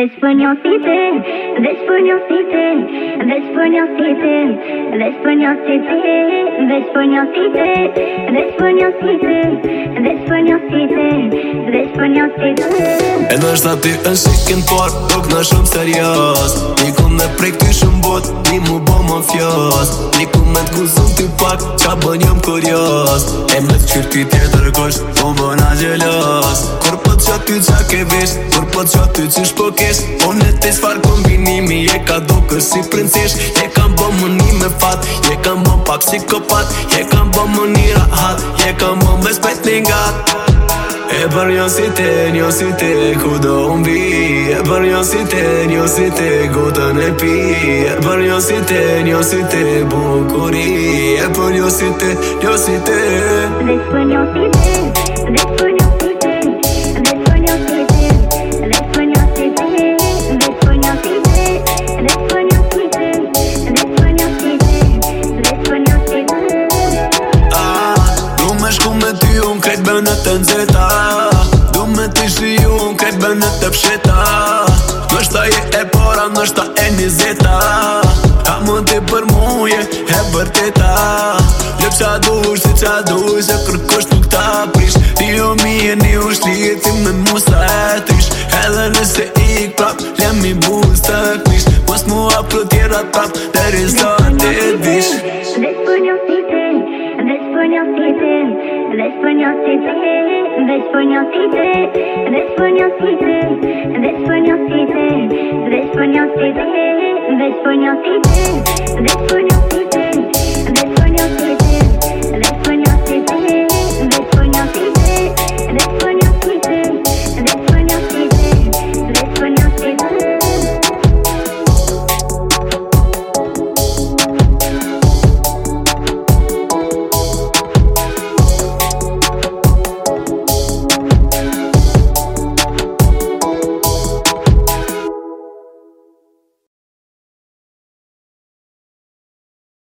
E nështë aty në shikin par, tok në shumë serios. Niku me prej këty shumë bot, ni mu bo më fjos. Niku me t'guzun ty pak, qa bën jom kurios. E me t'qyr ty tjetër kosh, po bëna gjelos. Kur po t'qa ty qa ke vesh, kur po t'qa ty qysh po kesh. Unë e te s'far kombinimi, je ka do kësi princesh. Je kam bo më një me fat, je kam bo pak psikopat. Je kam bo më një rahat, je kam bo me spet një gat. E për një si te, ku do unë vi. E për një si te, gotën e pi. E për një si te, bukuri. E për një si te, This for your city, this for your city, this for your city, this for your city, this for your city, this for your city, this for your city, this for your city. Du me shku me ty unë krejt bënet të nxeta. Du me t'i shiju unë krejt bënet të psheta. Nështa je e para, nështa e njëzeta. A mund t'i për muje e bërteta. Lëp qa dush, si qa dush, e kërkosh nuk ta prish. Ti o mije, ni u shlit, ti me musta e trish. Edhe nëse ik prap, lem i buz të knish. Mos mu apro tjera prap, deri sa të dish. This for your city, this for your city, this for your city, this for your city, this for your city, this for your city, this for your city, this for your city, this for your city.